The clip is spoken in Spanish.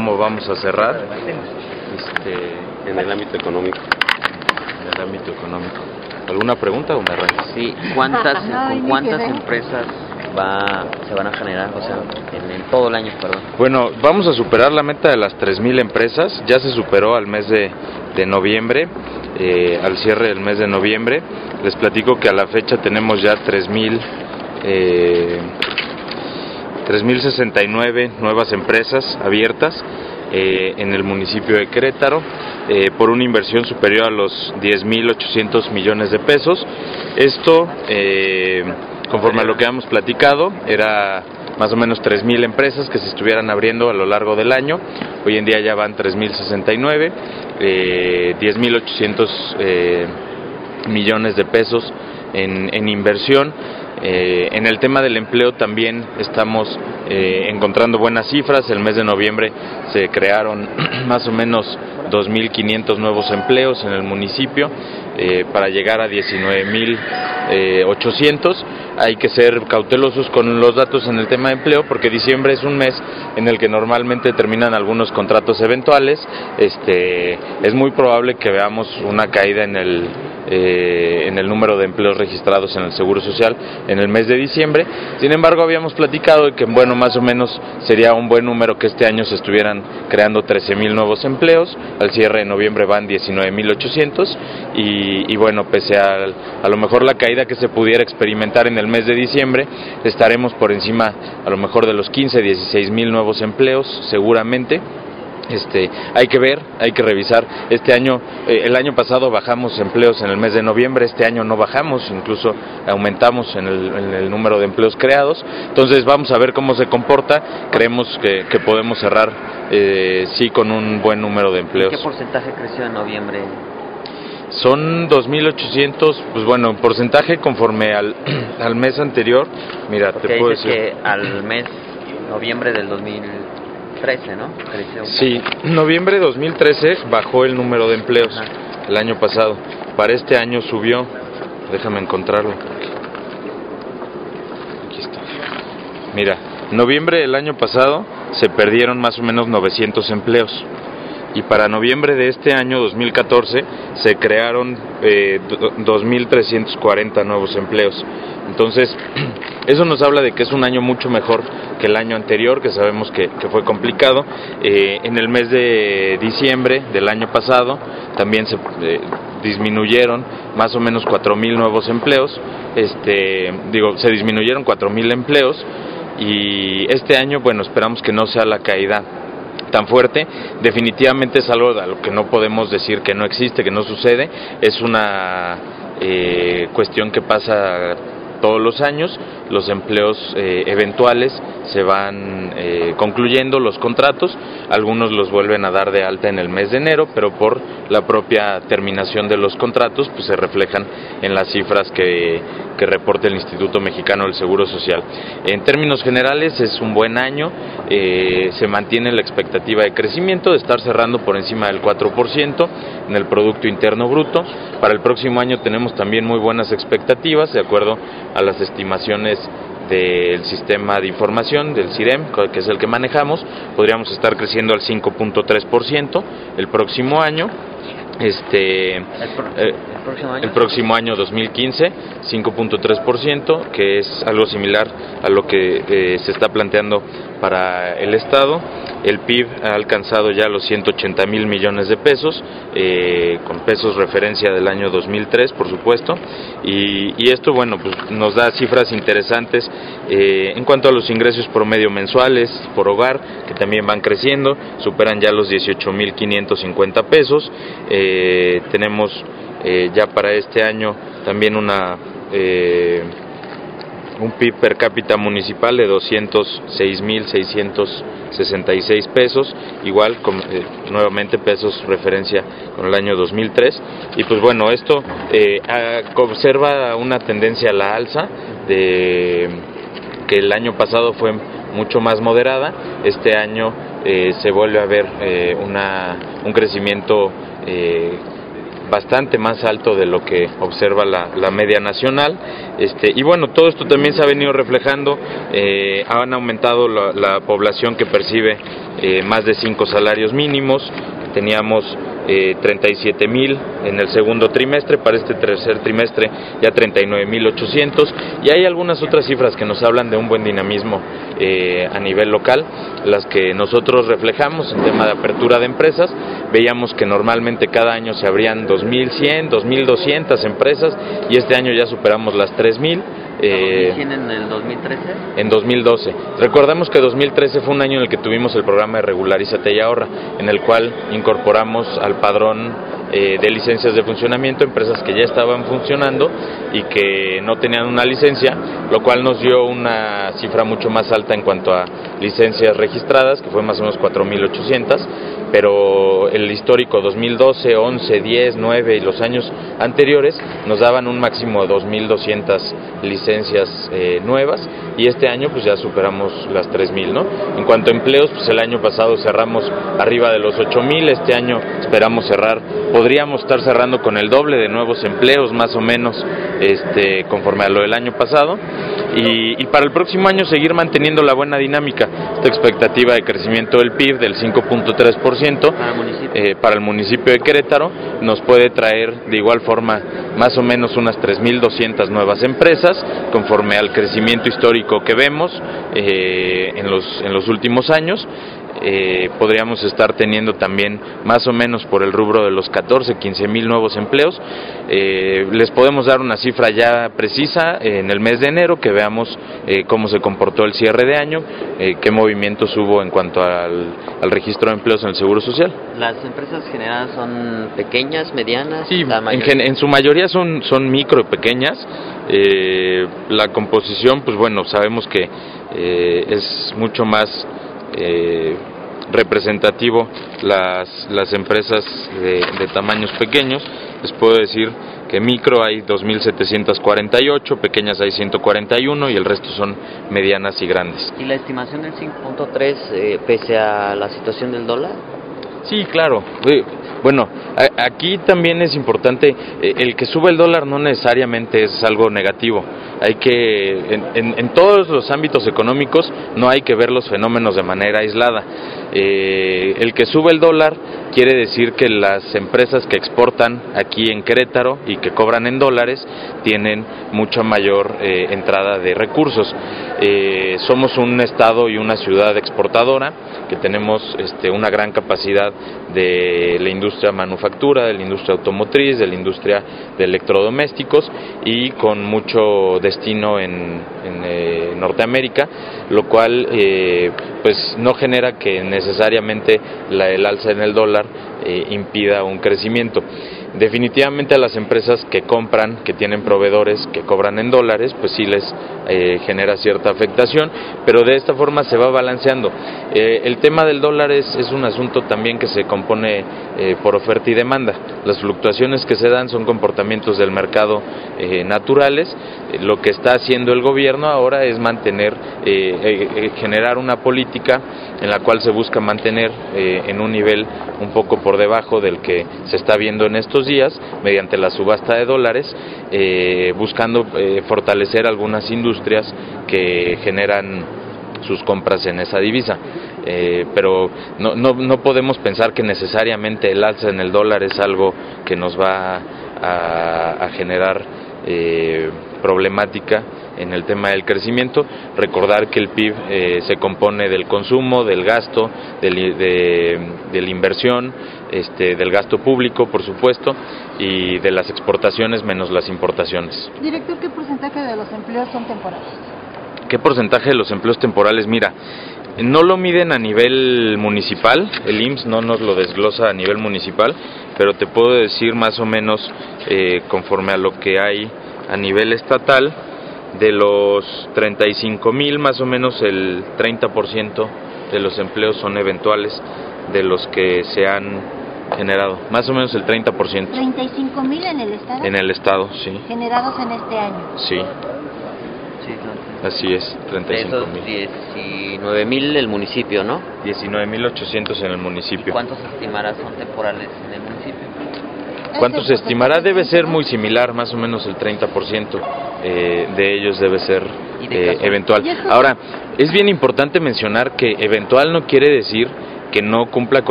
cómo vamos a cerrar en el ámbito económico. En el ámbito económico. ¿Alguna pregunta o me arranco? Sí, ¿con cuántas empresas se van a generar, o sea, en todo el año, perdón? Bueno, vamos a superar la meta de las 3,000 empresas, ya se superó al mes de noviembre, al cierre del mes de noviembre. Les platico que a la fecha tenemos ya 3,069 nuevas empresas abiertas en el municipio de Querétaro, por una inversión superior a los 10,800 millones de pesos. Esto, conforme a lo que hemos platicado, era más o menos 3,000 empresas que se estuvieran abriendo a lo largo del año. Hoy en día ya van 3,069, 10,800 millones de pesos en inversión. En el tema del empleo también estamos encontrando buenas cifras. El mes de noviembre se crearon más o menos 2,500 nuevos empleos en el municipio, para llegar a 19,800. Hay que ser cautelosos con los datos en el tema de empleo, porque diciembre es un mes en el que normalmente terminan algunos contratos eventuales. Es muy probable que veamos una caída en el número de empleos registrados en el Seguro Social en el mes de diciembre. Sin embargo, habíamos platicado de que, bueno, más o menos sería un buen número que este año se estuvieran creando 13,000 nuevos empleos. Al cierre de noviembre van 19,800 y bueno, pese a lo mejor la caída que se pudiera experimentar en el mes de diciembre, estaremos por encima a lo mejor de los 16,000 nuevos empleos seguramente. Hay que ver, hay que revisar. Este año, el año pasado bajamos empleos en el mes de noviembre, este año no bajamos, incluso aumentamos en el número de empleos creados. Entonces vamos a ver cómo se comporta. Creemos que podemos cerrar sí con un buen número de empleos. ¿Qué porcentaje creció en noviembre? Son 2,800, pues bueno, en porcentaje conforme al mes anterior. Mira, porque te puedo decir decir que al mes noviembre del 2013, ¿no? Creció un sí, noviembre de 2013 bajó el número de empleos. Ajá. El año pasado. Para este año subió. Déjame encontrarlo. Aquí está. Mira, noviembre del año pasado se perdieron más o menos 900 empleos. Y para noviembre de este año, 2014, se crearon 2,340 nuevos empleos. Entonces, eso nos habla de que es un año mucho mejor que el año anterior, que sabemos que fue complicado. En el mes de diciembre del año pasado también se disminuyeron más o menos 4,000 nuevos empleos. Se disminuyeron 4,000 empleos, y este año, bueno, esperamos que no sea la caída tan fuerte. Definitivamente es algo a lo que no podemos decir que no existe, que no sucede. Es una cuestión que pasa todos los años. Los empleos eventuales se van concluyendo, los contratos, algunos los vuelven a dar de alta en el mes de enero, pero por la propia terminación de los contratos pues se reflejan en las cifras que reporta el Instituto Mexicano del Seguro Social. En términos generales es un buen año, se mantiene la expectativa de crecimiento, de estar cerrando por encima del 4% en el Producto Interno Bruto. Para el próximo año tenemos también muy buenas expectativas, de acuerdo a las estimaciones del sistema de información del CIREM, que es el que manejamos. Podríamos estar creciendo al 5.3% el próximo año. El próximo año 2015, 5.3%, que es algo similar a lo que se está planteando para el Estado. El PIB ha alcanzado ya los 180,000 millones de pesos, con pesos referencia del año 2003, por supuesto, y esto, bueno, pues nos da cifras interesantes en cuanto a los ingresos promedio mensuales por hogar, que también van creciendo, superan ya los 18,550 pesos. Tenemos ya para este año también un PIB per cápita municipal de 206,666 pesos, igual nuevamente pesos referencia con el año 2003, y pues bueno, esto observa una tendencia a la alza, de que el año pasado fue mucho más moderada. Este año se vuelve a ver un crecimiento bastante más alto de lo que observa la media nacional. Y bueno, todo esto también se ha venido reflejando, han aumentado la población que percibe más de 5 salarios mínimos. Teníamos 37,000 en el segundo trimestre, para este tercer trimestre ya 39,800, y hay algunas otras cifras que nos hablan de un buen dinamismo a nivel local, las que nosotros reflejamos en tema de apertura de empresas. Veíamos que normalmente cada año se abrían 2,100, 2,200 empresas, y este año ya superamos las 3,000. ¿En el 2013? En 2012. Recordemos que 2013 fue un año en el que tuvimos el programa de Regularízate y Ahorra, en el cual incorporamos al padrón de licencias de funcionamiento empresas que ya estaban funcionando y que no tenían una licencia, lo cual nos dio una cifra mucho más alta en cuanto a licencias registradas, que fue más o menos 4,800, pero el histórico 2012, 11, 10, 9 y los años anteriores nos daban un máximo de 2,200 licencias nuevas, y este año pues ya superamos las 3,000, ¿no? En cuanto a empleos, pues el año pasado cerramos arriba de los 8,000, este año esperamos podríamos estar cerrando con el doble de nuevos empleos más o menos, conforme a lo del año pasado, y para el próximo año seguir manteniendo la buena dinámica, esta expectativa de crecimiento del PIB del 5.3% para el municipio de Querétaro nos puede traer de igual forma más o menos unas 3,200 nuevas empresas, conforme al crecimiento histórico que vemos en los últimos años. Podríamos estar teniendo también más o menos por el rubro de los 14,000-15,000 nuevos empleos. Les podemos dar una cifra ya precisa en el mes de enero, que veamos cómo se comportó el cierre de año, qué movimientos hubo en cuanto al registro de empleos en el Seguro Social. ¿Las empresas generadas son pequeñas, medianas? Sí, en su mayoría son micro y pequeñas. La composición, pues bueno, sabemos que es mucho más representativo las empresas de tamaños pequeños. Les puedo decir que micro hay 2,748, pequeñas hay 141 y el resto son medianas y grandes. ¿Y la estimación del 5.3 pese a la situación del dólar? Sí, claro. Bueno, aquí también es importante, el que sube el dólar no necesariamente es algo negativo. Hay que, en todos los ámbitos económicos, no hay que ver los fenómenos de manera aislada. El que sube el dólar quiere decir que las empresas que exportan aquí en Querétaro y que cobran en dólares tienen mucha mayor entrada de recursos. Somos un estado y una ciudad exportadora que tenemos una gran capacidad de la industria manufactura, de la industria automotriz, de la industria de electrodomésticos, y con mucho destino en Norteamérica, lo cual pues no genera que necesariamente el alza en el dólar impida un crecimiento. Definitivamente a las empresas que compran, que tienen proveedores que cobran en dólares, pues sí les genera cierta afectación, pero de esta forma se va balanceando. El tema del dólar es un asunto también que se compone por oferta y demanda. Las fluctuaciones que se dan son comportamientos del mercado naturales. Lo que está haciendo el gobierno ahora es generar una política en la cual se busca mantener en un nivel un poco por debajo del que se está viendo en estos días, mediante la subasta de dólares, buscando fortalecer algunas industrias que generan sus compras en esa divisa. Pero no podemos pensar que necesariamente el alza en el dólar es algo que nos va a generar problemática en el tema del crecimiento. Recordar que el PIB se compone del consumo, del gasto, de la inversión, del gasto público, por supuesto, y de las exportaciones menos las importaciones. Director, ¿qué porcentaje de los empleos son temporales? ¿Qué porcentaje de los empleos temporales? Mira, no lo miden a nivel municipal, el IMSS no nos lo desglosa a nivel municipal, pero te puedo decir más o menos, conforme a lo que hay a nivel estatal, de los 35,000, más o menos el 30% de los empleos son eventuales de los que se han generado, más o menos el 30%. ¿35,000 en el estado? En el estado, sí. Generados en este año. Sí. Sí, así es, 35,000. 19,000 el municipio, ¿no? 19,800 en el municipio. ¿Y cuántos estimarás son temporales en el municipio? ¿Cuánto se estimará? Debe ser muy similar, más o menos el 30% de ellos debe ser eventual. Ahora, es bien importante mencionar que eventual no quiere decir que no cumpla con